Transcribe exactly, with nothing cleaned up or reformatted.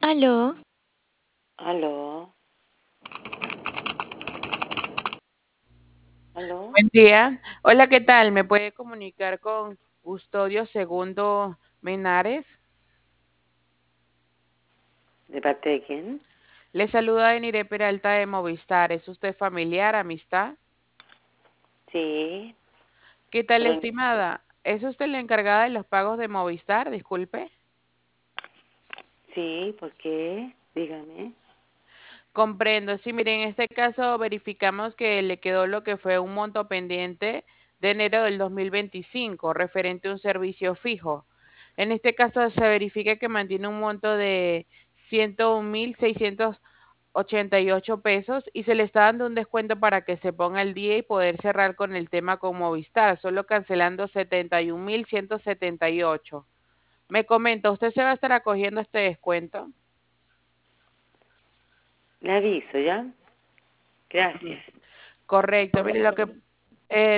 Aló. Aló, aló, Buen día. Hola, ¿qué tal? ¿Me puede comunicar con Custodio Segundo Menares? ¿de parte de quién? Le saluda Enire Peralta de Movistar. ¿Es usted familiar, amistad? Sí, ¿Qué tal, pero estimada? ¿Es usted la encargada de los pagos de Movistar? Disculpe. sí, ¿por qué? Dígame. Comprendo. Sí, mire, en este caso verificamos que le quedó lo que fue un monto pendiente de enero del dos mil veinticinco, referente a un servicio fijo. En este caso se verifica que mantiene un monto de ciento un mil seiscientos ochenta y ocho pesos y se le está dando un descuento para que se ponga al día y poder cerrar con el tema con Movistar, solo cancelando setenta y un mil ciento setenta y ocho. Me comenta, ¿usted se va a estar acogiendo a este descuento? Le aviso, ¿ya? Gracias. Correcto, mire lo que eh,